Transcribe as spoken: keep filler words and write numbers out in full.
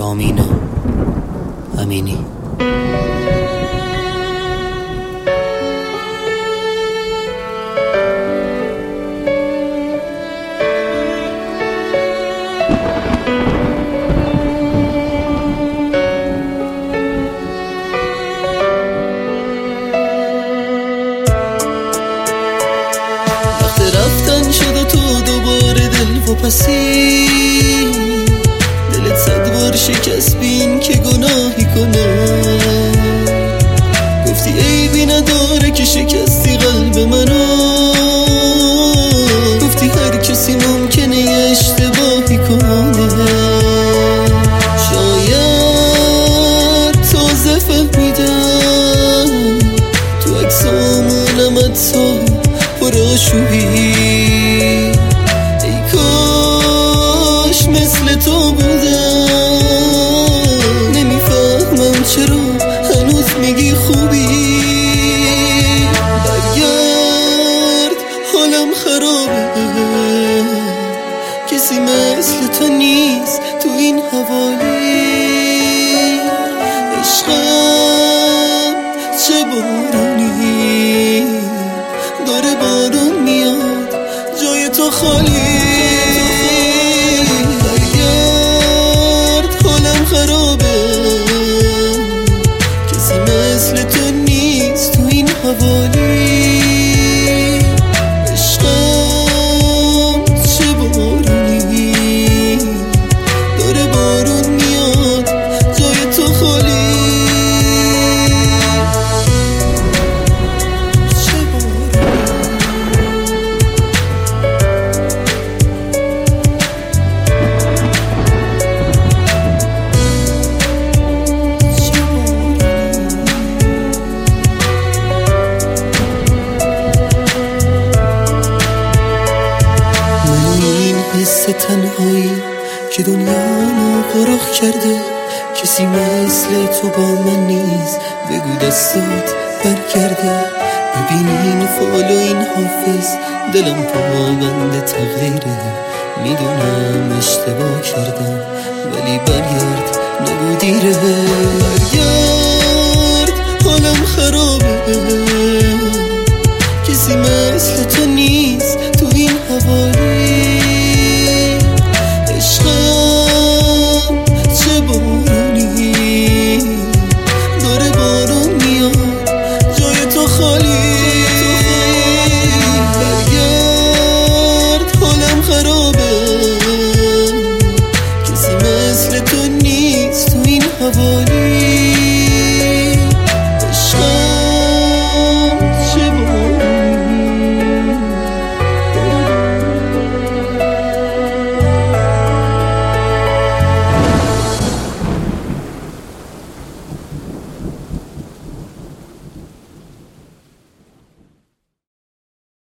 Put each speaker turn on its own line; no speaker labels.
آمینا امینی.
وقت رفتن شد و تو دوباره دل و پسی، دلت صد بار شکست بین که گناهی کنه. گفتی عیبی نداره که شکستی قلب منو، گفتی هر کسی ممکنه یه اشتباهی کنه. شاید تازه فهمیدم تو عکسامونم حتی پرآشوبی. ای کاش مثل تو بودم، نمیفهمم چرا هنوز میگی خوبی. برگرد حالم خرابه، کسی مثل تو نیست تو این حوالی. عشقم چه بارونی داره بارون میاد جای تو خالی. برگرد حالم خرابه، کسی مثل تو نیست تو این حوالی. عشقم چه بارونی داره بارون میاد جای تو خالی. حس تنهایی که دنیامو غرق کرده، کسی مثل تو با من نیست، بگو دستات برگرده. ببینین فال و این حافظ دلم پابند تغییره. میدونم اشتباه کردم ولی برگرد نگو دیره. برگرد